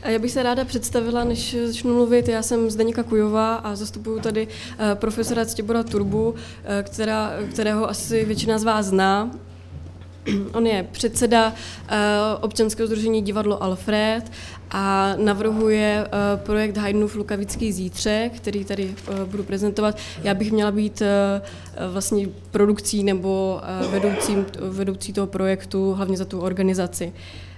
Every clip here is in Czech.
Já bych se ráda představila, než začnu mluvit. Já jsem Zdeňka Kujová a zastupuju tady profesora Ctibora Turbu, kterého asi většina z vás zná. On je předseda občanského sdružení Divadlo Alfred a navrhuje projekt Haydnův Lukavický zítřek, který tady budu prezentovat. Já bych měla být vlastně produkcí nebo vedoucí toho projektu, hlavně za tu organizaci.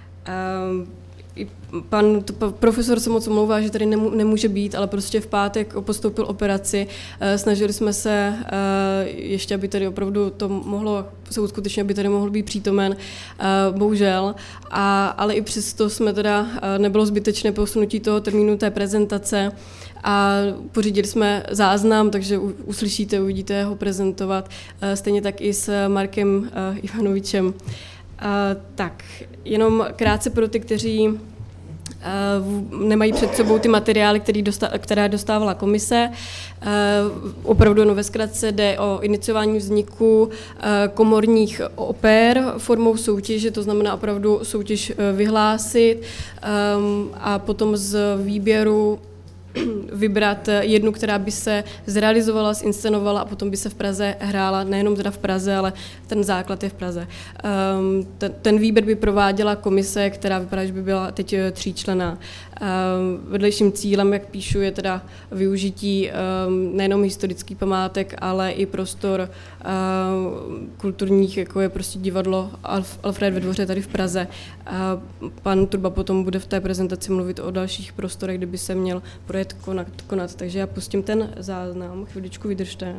Pan profesor se moc omlouvá, že tady nemůže být, ale prostě v pátek podstoupil operaci. Snažili jsme se ještě, aby tady opravdu to mohlo se uskutečnit, aby tady mohl být přítomen, bohužel. Ale i přesto jsme teda, nebylo zbytečné posunutí toho termínu té prezentace a pořídili jsme záznam, takže uslyšíte, uvidíte ho prezentovat, stejně tak i s Markem Ivanovičem. Tak, jenom krátce pro ty, kteří nemají před sebou ty materiály, které dostávala komise. Opravdu ve zkratce jde o iniciování vzniku komorních oper formou soutěže, to znamená opravdu soutěž vyhlásit a potom z výběru vybrat jednu, která by se zrealizovala, zinscenovala a potom by se v Praze hrála, nejenom teda v Praze, ale ten základ je v Praze. Ten výběr by prováděla komise, která vypadá, že by byla teď 3členná. Vedlejším cílem, jak píšu, je teda využití nejenom historických památek, ale i prostor kulturních, jako je prostě divadlo Alfred ve Dvoře tady v Praze. Pan Turba potom bude v té prezentaci mluvit o dalších prostorech, kde by se měl projekt konat. Takže já pustím ten záznam, chviličku vydržte.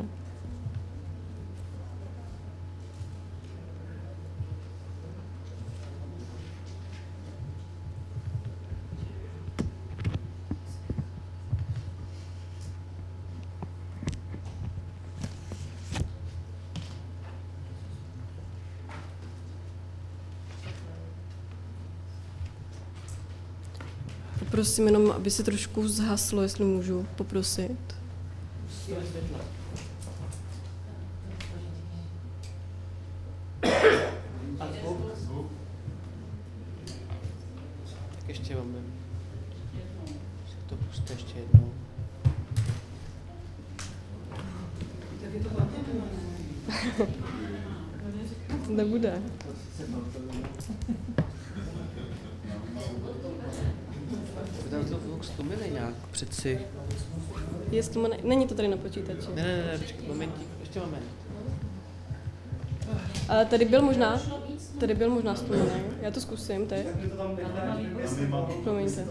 Prosím jenom, aby se trošku zhaslo, jestli můžu poprosit. Tak ještě máme. To puste ještě jednou. Nebude. Tam to zvuk stlumili nějak přeci. Je stlumený? Není to tady na počítači. Ne, počkej, momentík, ještě moment. Tady byl možná stlumený. Já to zkusím teď. Promiňte.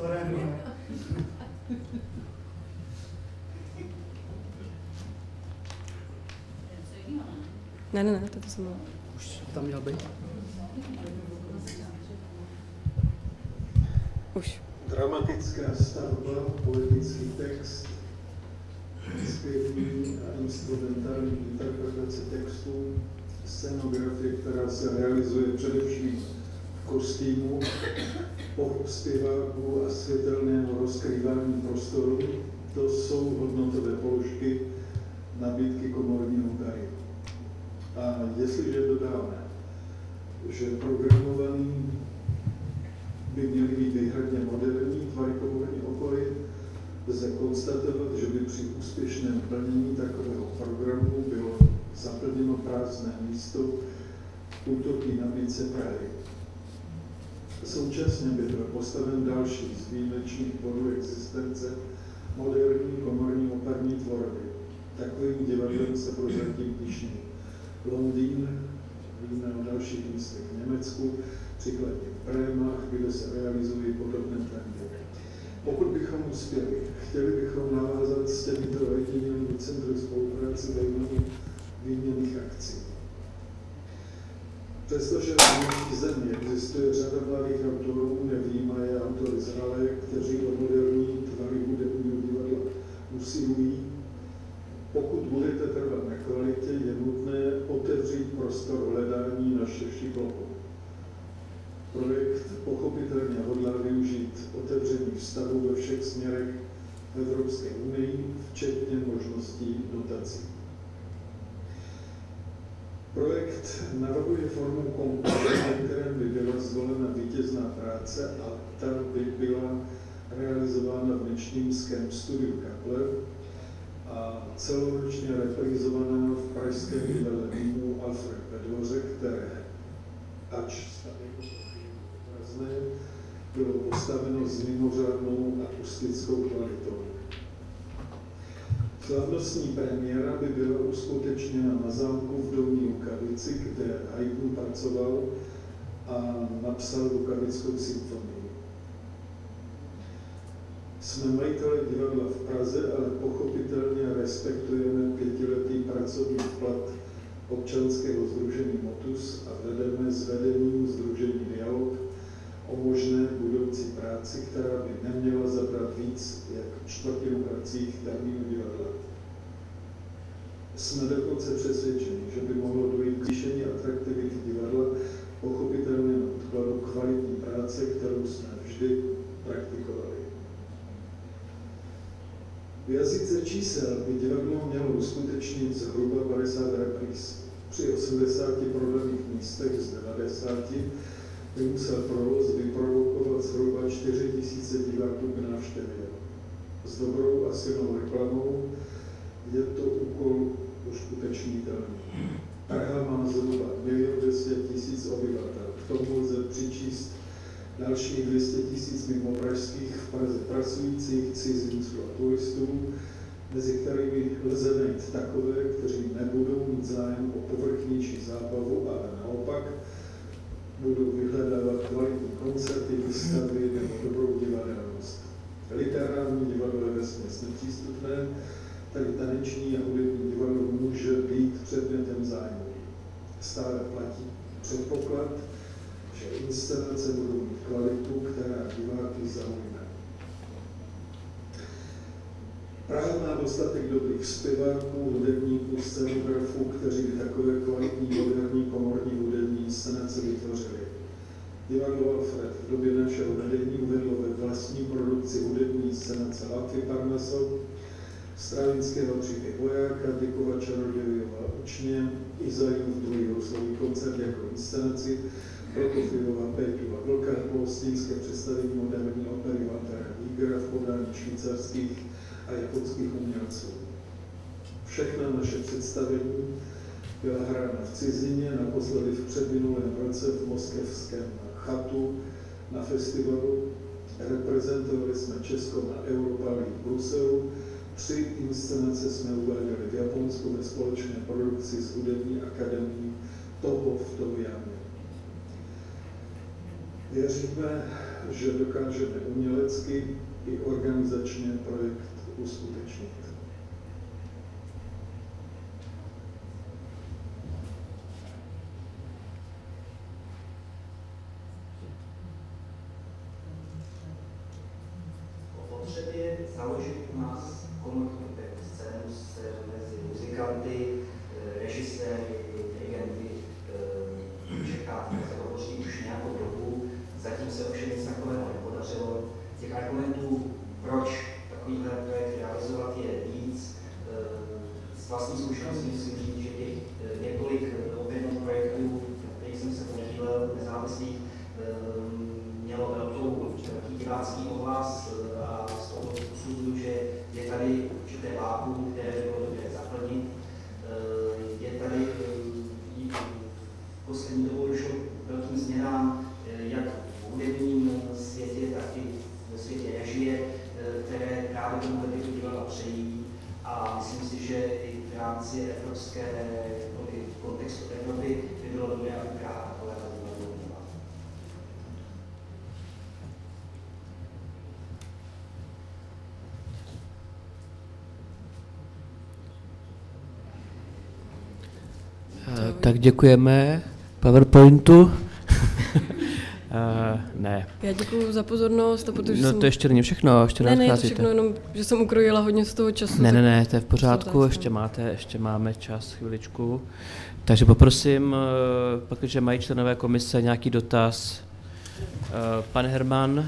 Ne, to jsem mluvila. Už tam měl být? Už. Dramatická stavba, poetický text, zpěvní a instrumentální interpretace textů, scenografie, která se realizuje především v kostýmu, pohyb zpěváků a světelného rozkrývání prostoru, to jsou hodnotové položky nabídky komorní opery. A jestliže dodáme, že programovaný by měly být výhradně moderní tvary komorní opory, lze konstatovat, že by při úspěšném plnění takového programu bylo zaplněno prázdné místo v útoký nabídce Prahy. Současně by byl postaven další z výjimečných bodů existence moderní komorní operní tvorby. Takovým divadlem se prozatím píší Londýn, víme o dalších místech v Německu, příkladně v Brémách, kde se realizují podobné trendy. Pokud bychom uspěli, chtěli bychom navázat s těmito ojedinělými centry spolupráce ve výměnných akcí. Přestože v naší zemi existuje řada mladých autorů, nevyjímaje autory z Halle, kteří o moderní tvary hudebního divadla usilují, pokud budete trvat na kvalitě, je nutné otevřít prostor hledání na širší plochu. Projekt pochopitelně hodlá využít otevřených vztahů ve všech směrech v Evropské unii, včetně možností dotací. Projekt navrhuje formu konkurzu, ve kterém by byla zvolena vítězná práce a ta by byla realizována v Nečnýmském studiu Kapler a celoročně reprizovaná v pražském divadle Mimo Alfred ve Dvoře, které, ač stavěno obrazné, bylo postaveno s mimořádnou akustickou kvalitou. Slavnostní premiéra by byla uskutečněna na zámku v Dolní Lukavici, kde Haydn pracoval a napsal Lukavickou symfonii. Jsme majiteli divadla v Praze, ale pochopitelně respektujeme 5letý pracovní plat občanského sdružení Motus a vedeme s vedením sdružení Dialog o možné budoucí práci, která by neměla zabrat víc jak čtvrtinu hracích termínů divadla. Jsme dokonce přesvědčeni, že by mohlo dojít k zvýšení atraktivity divadla, pochopitelně na odkladu kvalitní práce, kterou jsme vždy praktikovali. V jazyce čísel by divadlo mělo uskutečnit zhruba 50 repríz. Při 80 prodaných místech z 90 by musel provoz vyprodukovat zhruba 4 000 diváků k návštěvě. S dobrou a silnou reklamou je to úkol uskutečnitelný. Praha má zhruba 1 200 000 obyvatel. K tomu lze přičíst dalších 200 000 mimopražských v Praze pracujících cizinců a turistů, mezi kterými lze najít takové, kteří nebudou mít zájem o povrchnější zábavu, ale naopak budou vyhledávat kvalitní koncerty, výstavy nebo dobrou divadelnost. Literární divadlo je vesměs nepřístupné, tady taneční a hudební divadlo může být předmětem zájmu. Stále platí předpoklad, že inscenace budou mít kvalitu, která diváky zaujme. Praha má dostatek dobrých zpěváků, hudebníků, scenografů, kteří by takové kvalitní moderní komorní hudební inscenace vytvořili. Divadlo Alfred v době našeho vedení uvedlo ve vlastní produkci hudební inscenace Latvy Parnaso, Stravinského Příběh vojáka, Dykova Čarodějova učně, Izajův druhý houslový koncert jako inscenaci, Prokofjeva Péťova Vlka, polostínské představení moderní opery Waltera Wiegera v podání švýcarských a japonských umělců. Všechna naše představení byla hrána v cizině, naposledy v předminulém roce v moskevském Chatu na festivalu. Reprezentovali jsme Česko na Europálii v Bruselu. 3 inscenace jsme uváděli v Japonsku ve společné produkci s hudební akademií Toho v Tobiamě. Věříme, že dokážeme umělecky i organizačně projekt uskutečnit. O potřebě založit u nás komorní scénu mezi muzikanty, režiséry, dirigenty v Čechách se hovoří už nějakou dobu, zatím se ovšem nic takového nepodařilo. Těch argumentů, proč takovýhle projekt realizovat, je víc. Z vlastní zkušenosti musím říct, že těch několik operních projektů, kterých jsem se podílel, nezávislých, mělo velký divácký ohlas a z toho usuzuju, že je tady určité vákuum, které bylo dobré zaplnit. Je tady v poslední dobou došlo k velkým změnám, jak v hudebním světě, tak i ve světě režie, které právě tomuhle typu divadla přejí. A myslím si, že i v rámci evropské, v kontextu Evropy by bylo dobré, aby Praha takové divadlo měla. Tak děkujeme PowerPointu. Ne. Já děkuji za pozornost. Protože no to ještě není všechno, ještě ne, to všechno, jenom, že jsem ukrojila hodně z toho času. Ne, to je v pořádku, ještě máme čas, chviličku. Takže poprosím, protože mají členové komise nějaký dotaz. Pan Herman.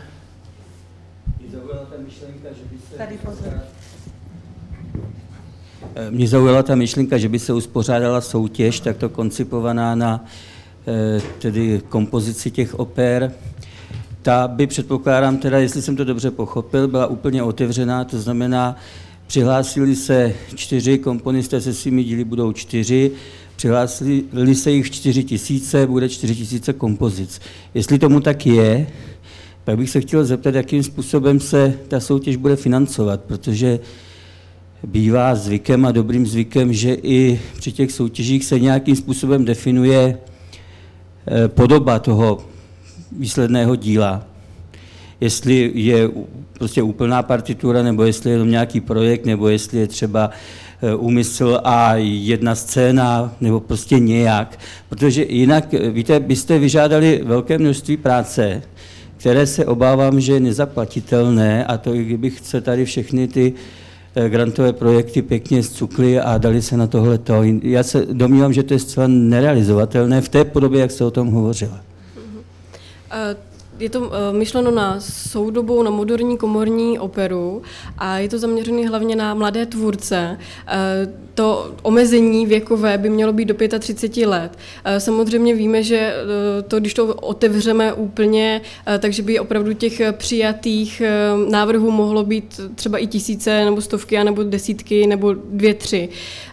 Mě zaujala ta myšlenka, že by se uspořádala soutěž, takto koncipovaná na tedy kompozici těch oper. ta by, předpokládám teda, jestli jsem to dobře pochopil, byla úplně otevřená, to znamená, přihlásili se 4 komponisté se svými díly, budou 4, přihlásili se jich 4 000, bude 4 000 kompozic. Jestli tomu tak je, tak bych se chtěl zeptat, jakým způsobem se ta soutěž bude financovat, protože bývá zvykem a dobrým zvykem, že i při těch soutěžích se nějakým způsobem definuje podoba toho výsledného díla. Jestli je prostě úplná partitura, nebo jestli je jenom nějaký projekt, nebo jestli je třeba úmysl a jedna scéna, nebo prostě nějak. Protože jinak, víte, byste vyžádali velké množství práce, které se obávám, že je nezaplatitelné, a to i kdybych se tady všechny ty grantové projekty pěkně zcukli a dali se na tohleto. Já se domnívám, že to je zcela nerealizovatelné v té podobě, jak jste o tom hovořila. Je to myšleno na soudobou, na moderní komorní operu a je to zaměřené hlavně na mladé tvůrce. To omezení věkové by mělo být do 35 let. Samozřejmě víme, že to, když to otevřeme úplně, takže by opravdu těch přijatých návrhů mohlo být třeba i 1000 nebo 100 nebo desítky nebo 2, 3.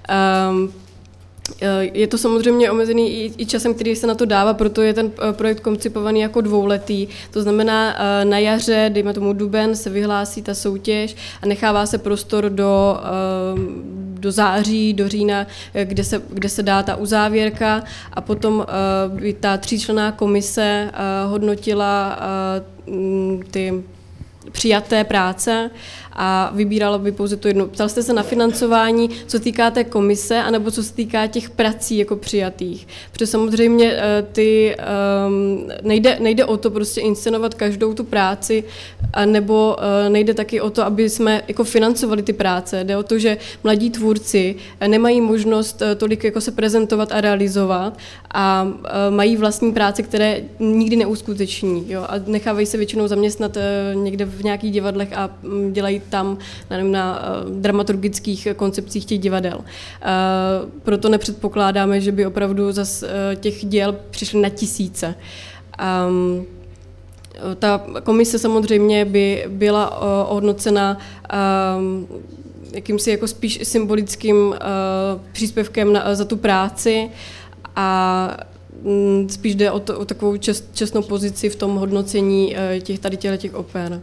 Je to samozřejmě omezený i časem, který se na to dává, proto je ten projekt koncipovaný jako 2letý. To znamená, na jaře, dejme tomu duben, se vyhlásí ta soutěž a nechává se prostor do září, do října, kde se dá ta uzávěrka a potom by ta 3členná komise hodnotila ty přijaté práce a vybíralo by pouze to jedno. Ptal jste se na financování, co týká té komise, anebo co se týká těch prací jako přijatých. Protože samozřejmě nejde o to prostě inscenovat každou tu práci, nebo nejde taky o to, aby jsme jako financovali ty práce. Jde o to, že mladí tvůrci nemají možnost tolik jako se prezentovat a realizovat a mají vlastní práce, které nikdy neuskuteční. Jo? A nechávají se většinou zaměstnat někde v nějakých divadlech a dělají tam na dramaturgických koncepcích těch divadel. Proto nepředpokládáme, že by opravdu zas těch děl přišly na 1000. Ta komise samozřejmě by byla ohodnocena jakýmsi jako spíš symbolickým příspěvkem za tu práci a spíš jde o takovou čestnou pozici v tom hodnocení těch oper.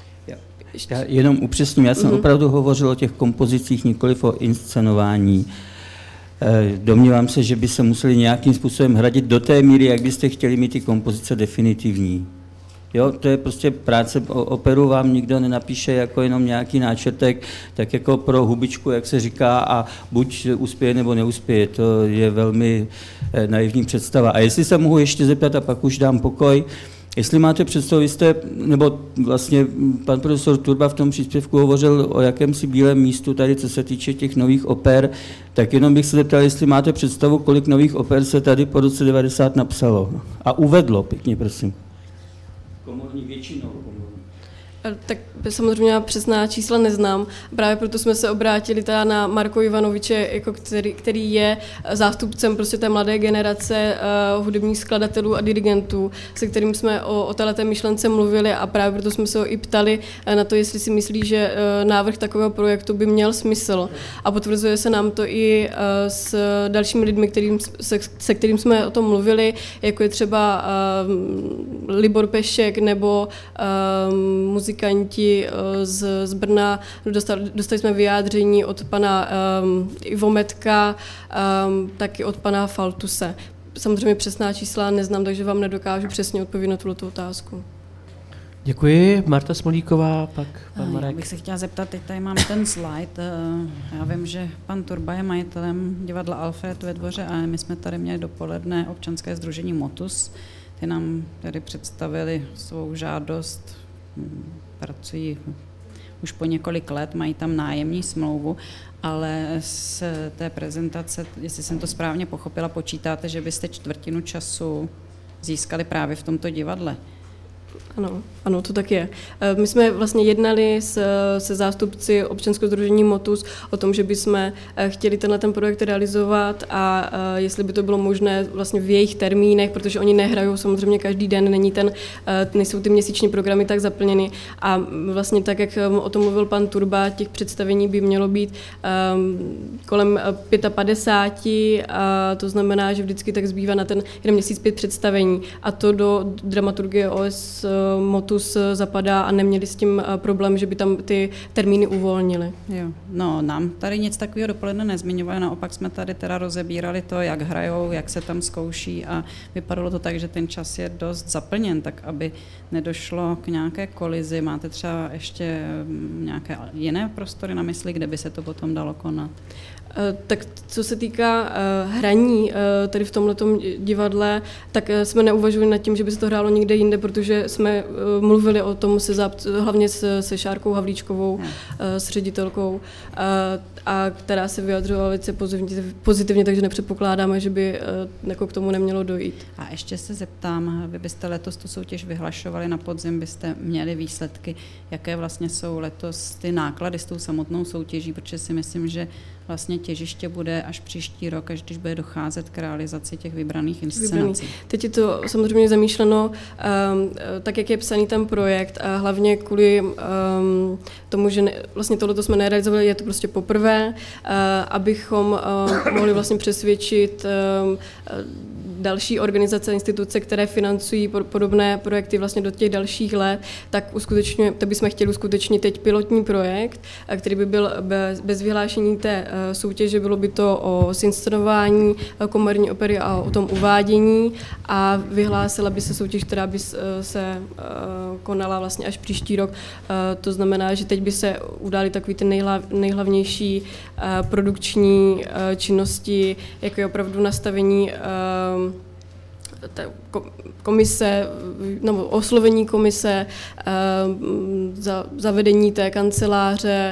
Já jenom upřesním, já jsem opravdu hovořil o těch kompozicích, nikoliv o inscenování. Domnívám se, že by se museli nějakým způsobem hradit do té míry, jak byste chtěli mít ty kompozice definitivní. Jo, to je prostě práce, operu vám nikdo nenapíše jako jenom nějaký náčrtek, tak jako pro hubičku, jak se říká, a buď uspěje nebo neuspěje, to je velmi naivní představa. A jestli se mohu ještě zeptat, a pak už dám pokoj, jestli máte představu, nebo vlastně pan profesor Turba v tom příspěvku hovořil o jakémsi bílém místu tady, co se týče těch nových oper, tak jenom bych se zeptal, jestli máte představu, kolik nových oper se tady po roce 90 napsalo a uvedlo, pěkně prosím. Komorní většinou. Tak samozřejmě přesná čísla neznám. Právě proto jsme se obrátili teda na Marko Ivanoviče, jako který je zástupcem prostě té mladé generace hudebních skladatelů a dirigentů, se kterým jsme o této myšlence mluvili a právě proto jsme se ho i ptali na to, jestli si myslí, že návrh takového projektu by měl smysl. A potvrzuje se nám to i s dalšími lidmi, se kterým jsme o tom mluvili, jako je třeba Libor Pešek nebo muzikanti z Brna. Dostali jsme vyjádření od pana Ivo Metka, taky od pana Faltuse. Samozřejmě přesná čísla neznám, takže vám nedokážu přesně odpovědět na tuto otázku. Děkuji. Marta Smolíková, pak pan Marek. Já bych se chtěla zeptat, teď tady mám ten slide. Já vím, že pan Turba je majitelem divadla Alfred ve Dvoře a my jsme tady měli dopoledne občanské sdružení Motus. Ty nám tady představili svou žádost, pracují už po několik let, mají tam nájemní smlouvu, ale z té prezentace, jestli jsem to správně pochopila, počítáte, že byste čtvrtinu času získali právě v tomto divadle. Ano, to tak je. My jsme vlastně jednali se zástupci občanského sdružení Motus o tom, že bychom chtěli ten projekt realizovat a jestli by to bylo možné vlastně v jejich termínech, protože oni nehrajou samozřejmě každý den, nejsou ty měsíční programy tak zaplněny a vlastně tak, jak o tom mluvil pan Turba, těch představení by mělo být kolem 55, a to znamená, že vždycky tak zbývá na ten jeden měsíc 5 představení a to do dramaturgie OS Motus zapadá a neměli s tím problém, že by tam ty termíny uvolnili. Jo, no nám tady nic takového dopoledne nezmiňovali, naopak jsme tady teda rozebírali to, jak hrajou, jak se tam zkouší a vypadalo to tak, že ten čas je dost zaplněn, tak aby nedošlo k nějaké kolizi. Máte třeba ještě nějaké jiné prostory na mysli, kde by se to potom dalo konat? Tak co se týká hraní tady v tomhletom divadle, tak jsme neuvažovali nad tím, že by se to hrálo někde jinde, protože jsme mluvili o tom hlavně se Šárkou Havlíčkovou, s ředitelkou, a která se vyjadřovala velice pozitivně, takže nepředpokládáme, že by jako k tomu nemělo dojít. A ještě se zeptám, vy byste letos tu soutěž vyhlašovali, na podzim byste měli výsledky, jaké vlastně jsou letos ty náklady s tou samotnou soutěží, protože si myslím, že vlastně těžiště bude až příští rok, až když bude docházet k realizaci těch vybraných inscenací. Teď je to samozřejmě zamýšleno tak, jak je psaný ten projekt a hlavně kvůli tomu, že vlastně tohleto jsme nerealizovali, je to prostě poprvé, abychom mohli vlastně přesvědčit další organizace, instituce, které financují podobné projekty vlastně do těch dalších let, tak bychom chtěli uskutečnit teď pilotní projekt, který by byl bez vyhlášení té soutěže, bylo by to o zinscenování komorní opery a o tom uvádění a vyhlásila by se soutěž, která by se konala vlastně až příští rok. To znamená, že teď by se udály takový ty nejhlavnější produkční činnosti, jako je opravdu nastavení komise, nebo oslovení komise, zavedení té kanceláře,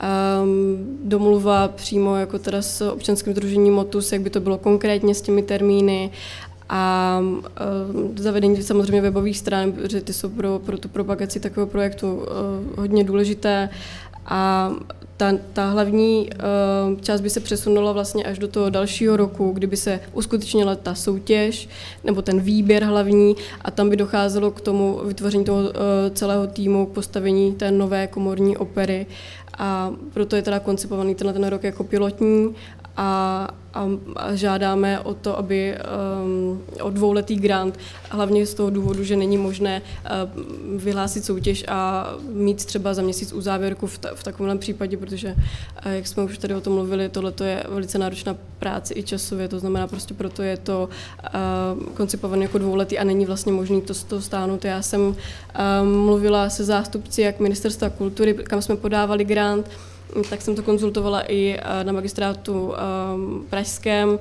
domluva přímo jako teda s občanským sdružením Motus, jak by to bylo konkrétně s těmi termíny a zavedení samozřejmě webových stran, protože ty jsou pro tu propagaci takového projektu hodně důležité a ta hlavní část by se přesunula vlastně až do toho dalšího roku, kdyby se uskutečnila ta soutěž nebo ten výběr hlavní a tam by docházelo k tomu vytvoření toho celého týmu, k postavení té nové komorní opery a proto je teda koncipovaný ten rok jako pilotní a žádáme o to, aby o 2letý grant, hlavně z toho důvodu, že není možné vyhlásit soutěž a mít třeba za měsíc uzávěrku v takovém případě, protože, jak jsme už tady o tom mluvili, tohle je velice náročná práce i časově, to znamená prostě proto je to koncipované jako 2letý a není vlastně možné to z toho stáhnout. Já jsem mluvila se zástupci jak Ministerstva kultury, kam jsme podávali grant, tak jsem to konzultovala i na magistrátu pražském,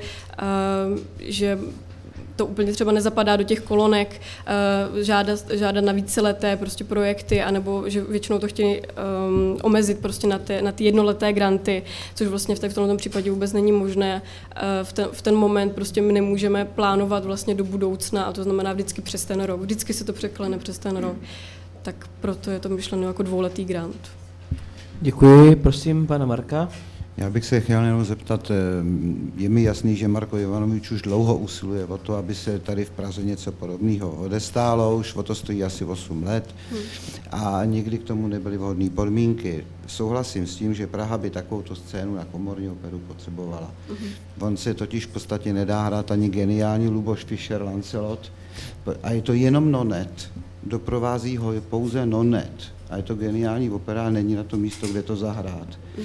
že to úplně třeba nezapadá do těch kolonek, žádat na víceleté prostě projekty, anebo že většinou to chtějí omezit prostě na ty jednoleté granty, což vlastně v tomto případě vůbec není možné. V ten moment prostě my nemůžeme plánovat vlastně do budoucna a to znamená vždycky přes ten rok. Vždycky se to překlene přes ten rok. Tak proto je to myšleno jako 2letý grant. Děkuji, prosím pana Marka. Já bych se chtěl jenom zeptat, je mi jasný, že Marko Jovanovič už dlouho usiluje o to, aby se tady v Praze něco podobného odestálo, už o to stojí asi 8 let a nikdy k tomu nebyly vhodné podmínky. Souhlasím s tím, že Praha by takovouto scénu na komorní operu potřebovala. On se totiž v podstatě nedá hrát ani geniální Luboš Fischer Lancelot a je to jenom nonet, doprovází ho pouze nonet. A je to geniální opera, není na to místo, kde to zahrát.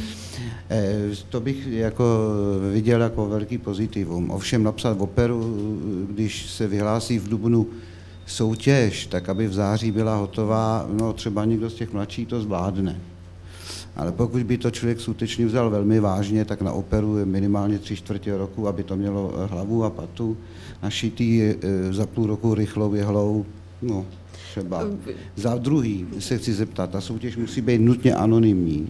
To bych jako viděl jako velký pozitivum. Ovšem napsat operu, když se vyhlásí v dubnu soutěž, tak aby v září byla hotová, no třeba někdo z těch mladších to zvládne. Ale pokud by to člověk skutečně vzal velmi vážně, tak na operu je minimálně 3/4 roku, aby to mělo hlavu a patu, našitý za půl roku rychlou jehlou, no. Třeba. Za druhý se chci zeptat, ta soutěž musí být nutně anonymní.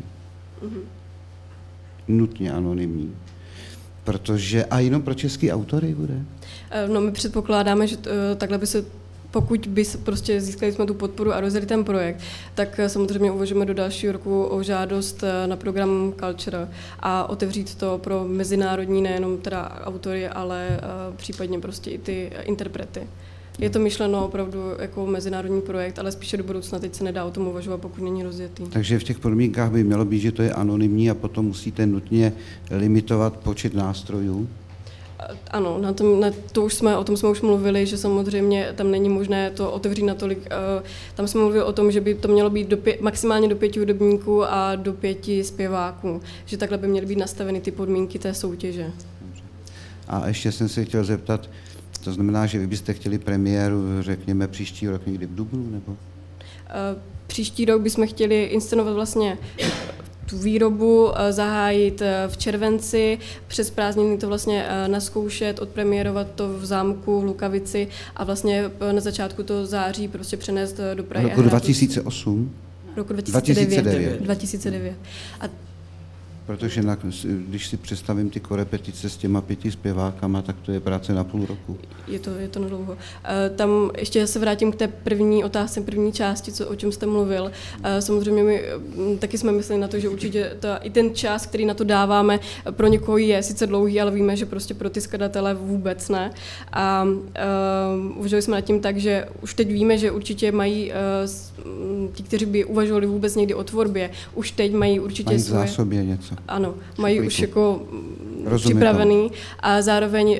Nutně anonymní. Protože, a jenom pro český autory bude? No my předpokládáme, že takhle by se pokud by prostě získali jsme tu podporu a rozjeli ten projekt, tak samozřejmě uvažujeme do dalšího roku o žádost na program Culture a otevřít to pro mezinárodní, nejenom teda autory, ale případně prostě i ty interprety. Je to myšleno opravdu jako mezinárodní projekt, ale spíše do budoucna teď se nedá o tom uvažovat, pokud není rozjetý. Takže v těch podmínkách by mělo být, že to je anonymní a potom musíte nutně limitovat počet nástrojů? Ano, o tom jsme už mluvili, že samozřejmě tam není možné to otevřít natolik. Tam jsme mluvili o tom, že by to mělo být maximálně do 5 hudebníků a do 5 zpěváků, že takhle by měly být nastaveny ty podmínky té soutěže. A ještě jsem se chtěl zeptat, to znamená, že vy byste chtěli premiéru, řekněme, příští rok někdy v dubnu, nebo? Příští rok bychom chtěli inscenovat vlastně tu výrobu, zahájit v červenci, přes prázdniny to vlastně nazkoušet, odpremiérovat to v zámku v Lukavici a vlastně na začátku toho září prostě přenést do Prahy. Roku 2008? Roku 2009. A protože když si představím ty korepetice s těma 5 zpěvákama, tak to je práce na půl roku. Je to na dlouho. Tam ještě se vrátím k té první otázce, první části, o čem jste mluvil. Samozřejmě my taky jsme mysleli na to, že určitě i ten čas, který na to dáváme, pro někoho je sice dlouhý, ale víme, že prostě pro ty skladatele vůbec ne. A uvažovali jsme nad tím tak, že už teď víme, že určitě mají ti, kteří by uvažovali vůbec někdy o tvorbě, už teď mají určitě mají v zásobě něco. Ano, mají už jako připravený a zároveň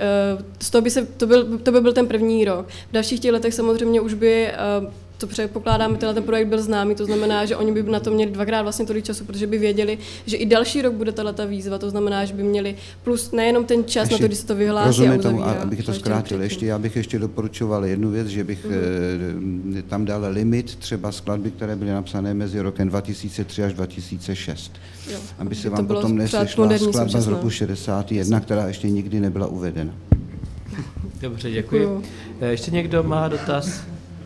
to by byl ten první rok. V dalších těch letech samozřejmě už by, to předpokládáme, ten projekt byl známý, to znamená, že oni by na to měli 2krát vlastně tolik času, protože by věděli, že i další rok bude tato výzva, to znamená, že by měli plus nejenom ten čas ještě, na to, když se to vyhlásí. Rozumím tomu, abych to zkrátil, já bych ještě doporučoval jednu věc, že bych tam dal limit třeba skladby, které byly napsané mezi rokem 2003 až 2006. Jo, aby se vám potom nesešla skladba z roku 61, která ještě nikdy nebyla uvedena. Dobře, děkuji. Ještě někdo má dotaz?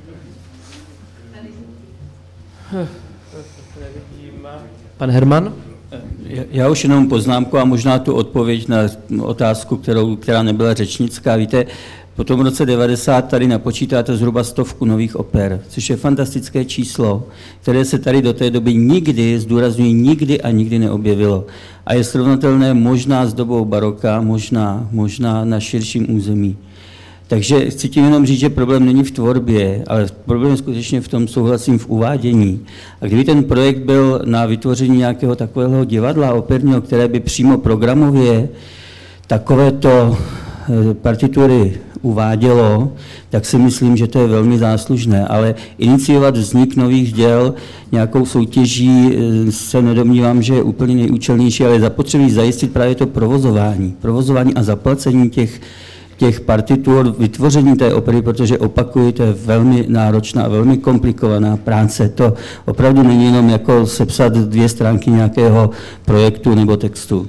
Pan Herman? Já už jenom poznámku a možná tu odpověď na otázku, která nebyla řečnická. Víte, po tom roce 90 tady napočítáte zhruba 100 nových oper, což je fantastické číslo, které se tady do té doby nikdy, zdůrazňuji nikdy a nikdy neobjevilo. A je srovnatelné možná s dobou baroka, možná na širším území. Takže chci tím jenom říct, že problém není v tvorbě, ale problém je skutečně v tom, souhlasím, v uvádění. A kdyby ten projekt byl na vytvoření nějakého takového divadla operního, které by přímo programově takovéto partitury uvádělo, tak si myslím, že to je velmi záslužné. Ale iniciovat vznik nových děl nějakou soutěží se nedomnívám, že je úplně nejúčelnější, ale zapotřebí zajistit právě to provozování a zaplacení těch partitur, vytvoření té opery, protože opakuju, to je velmi náročná a velmi komplikovaná práce. To opravdu není jenom jako sepsat 2 stránky nějakého projektu nebo textu.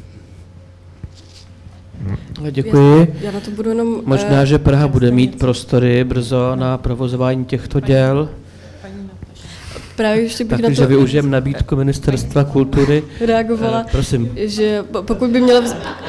Děkuji. Já na to budu jenom, možná, že Praha bude mít prostory brzo na provozování těchto děl. Právě ještě bych takže na to využijem nabídku Ministerstva kultury. Reagovala, prosím. Že pokud by měla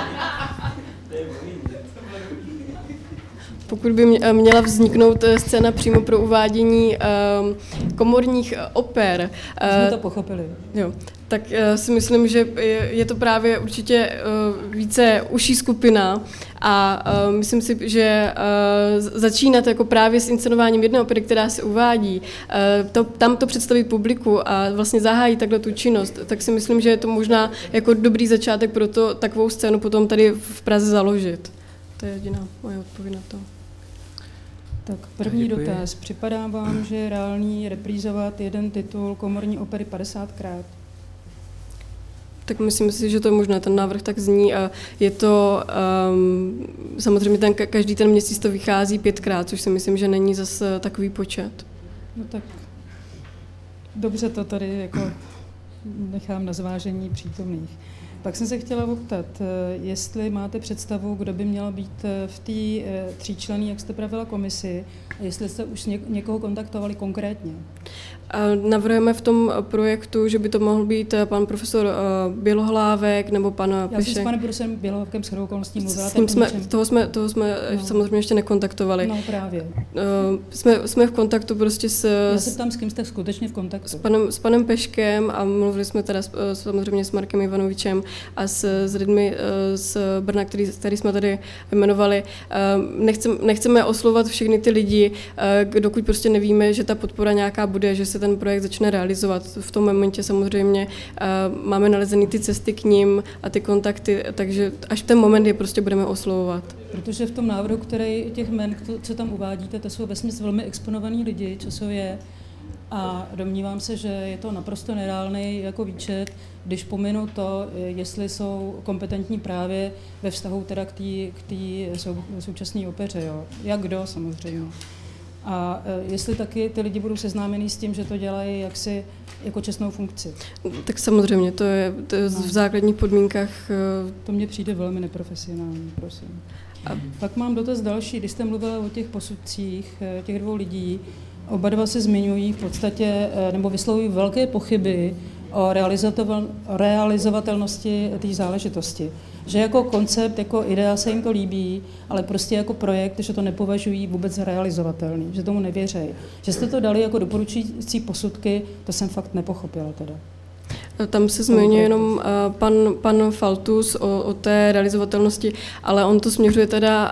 měla vzniknout scéna přímo pro uvádění komorních oper. Jsme to pochopili. Jo, tak si myslím, že je to právě určitě více užší skupina a myslím si, že začínat jako právě s inscenováním jedné opery, která se uvádí, tam to představit publiku a vlastně zahájit takhle tu činnost, tak si myslím, že je to možná jako dobrý začátek pro to takovou scénu potom tady v Praze založit. To je jediná moje odpověď na to. Tak první dotaz. Připadá vám, že je reálný reprízovat jeden titul komorní opery 50krát? Tak myslím si, že to je možné, ten návrh tak zní a je to, samozřejmě každý ten měsíc to vychází 5krát, což si myslím, že není zase takový počet. No tak dobře, to tady jako nechám na zvážení přítomných. Pak jsem se chtěla optat, jestli máte představu, kdo by měla být v té tříčlenné, jak jste pravila, komisi, a jestli jste už někoho kontaktovali konkrétně. Navrhujeme v tom projektu, že by to mohl být pan profesor Bělohlávek nebo pan Já Pešek. jsem s panem profesorem Bělohlávkem shodou okolností mluvila. Toho jsme samozřejmě ještě nekontaktovali. No právě. Jsme v kontaktu prostě Já se ptám, s kým jste skutečně v kontaktu. S panem Peškem a mluvili jsme teda samozřejmě s Markem Ivanovičem a s lidmi z Brna, který jsme tady jmenovali. Nechceme oslovovat všechny ty lidi, dokud prostě nevíme, že ta podpora nějaká bude, že se ten projekt začne realizovat. V tom momentě samozřejmě máme nalezený ty cesty k nim a ty kontakty, takže až v ten moment je prostě budeme oslovovat. Protože v tom návrhu, který těch jmen, co tam uvádíte, to jsou vesměs velmi exponovaní lidi časově a domnívám se, že je to naprosto nereálný jako výčet, když pominu to, jestli jsou kompetentní právě ve vztahu teda k té současné opeře. Jo. Jak kdo samozřejmě. A jestli taky ty lidi budou seznámení s tím, že to dělají jaksi jako čestnou funkci. Tak samozřejmě, to je v základních podmínkách. To mně přijde velmi neprofesionální, prosím. A pak mám dotaz další. Když jste mluvila o těch posudcích těch dvou lidí, oba dva se zmiňují v podstatě, nebo vyslovují velké pochyby o realizovatelnosti té záležitosti. Že jako koncept, jako idea se jim to líbí, ale prostě jako projekt, že to nepovažují vůbec za realizovatelný, že tomu nevěřejí. Že jste to dali jako doporučující posudky, to jsem fakt nepochopila teda. Tam se zmiňuje jenom pan Faltus o té realizovatelnosti, ale on to směřuje teda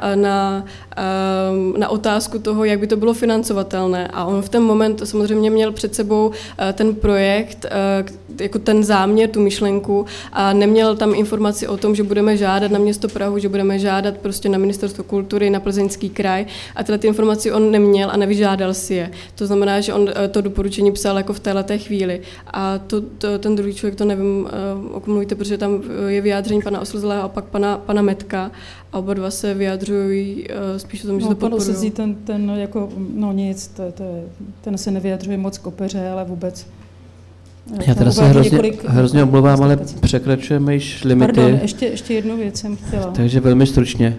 na otázku toho, jak by to bylo financovatelné. A on v ten moment samozřejmě měl před sebou ten projekt, jako ten záměr, tu myšlenku a neměl tam informaci o tom, že budeme žádat na město Prahu, že budeme žádat prostě na Ministerstvo kultury, na Plzeňský kraj a tyhle ty informaci on neměl a nevyžádal si je. To znamená, že on to doporučení psal jako v téhleté chvíli. A ten druhý člověk, to nevím, o kom mluvíte, protože tam je vyjádření pana Oslzlého a pak pana Metka a oba dva se vyjadřují spíš o tom, že to podporují. Pan Oslzlý, ten jako, no nic, ten se nevyjadřuje moc k opeře, ale vůbec. Já teda se hrozně omlouvám, ale překračujeme již limity. Pardon, ještě jednu věc jsem chtěla. Takže velmi stručně.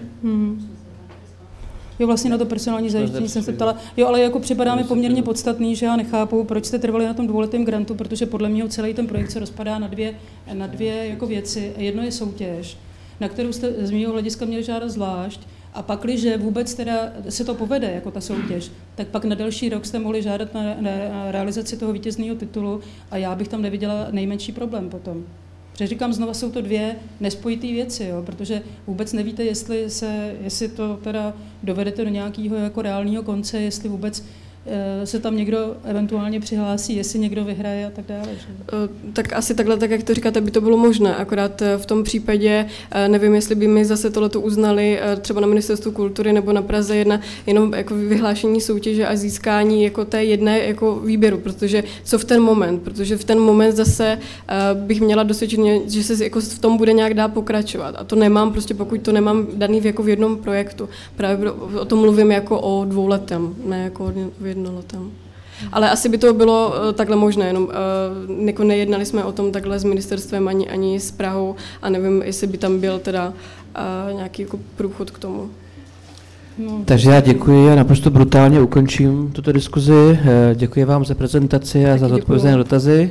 Jo, vlastně na to personální zajištění jsem se ptala. Jo, ale jako připadá mi poměrně podstatný, že já nechápu, proč jste trvali na tom dvouletém grantu, protože podle mě celý ten projekt se rozpadá na dvě jako věci. Jedno je soutěž, na kterou jste z mého hlediska měli žádat zvlášť, a pakliže vůbec teda se to povede, jako ta soutěž, tak pak na další rok jste mohli žádat na realizaci toho vítězného titulu a já bych tam neviděla nejmenší problém potom. Protože říkám, znova jsou to dvě nespojité věci, jo, protože vůbec nevíte, jestli to teda dovedete do nějakého jako reálního konce, jestli vůbec se tam někdo eventuálně přihlásí, jestli někdo vyhraje a tak dále. Že? Tak asi takhle, tak jak to říkáte, by to bylo možné, akorát v tom případě nevím, jestli by mi zase tohleto uznali třeba na Ministerstvu kultury nebo na Praze 1, jenom jako vyhlášení soutěže a získání jako té jedné jako výběru, protože co v ten moment, protože v ten moment zase bych měla dosvědčení, že se jako v tom bude nějak dá pokračovat a to nemám prostě, pokud to nemám daný jako v jednom projektu. Právě o tom mluvím jako o dvouletém, ne jako o jednoletém. Ale asi by to bylo takhle možné, jenom nejednali jsme o tom takhle s ministerstvem ani s Prahou a nevím, jestli by tam byl teda nějaký jako průchod k tomu. No. Takže já děkuji a naprosto brutálně ukončím tuto diskuzi. Děkuji vám za prezentaci a za zodpovězené dotazy.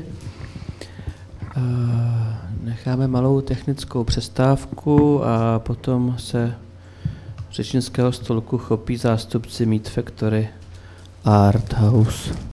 Necháme malou technickou přestávku a potom se řečnického stolku chopí zástupci Meat Factory Art House.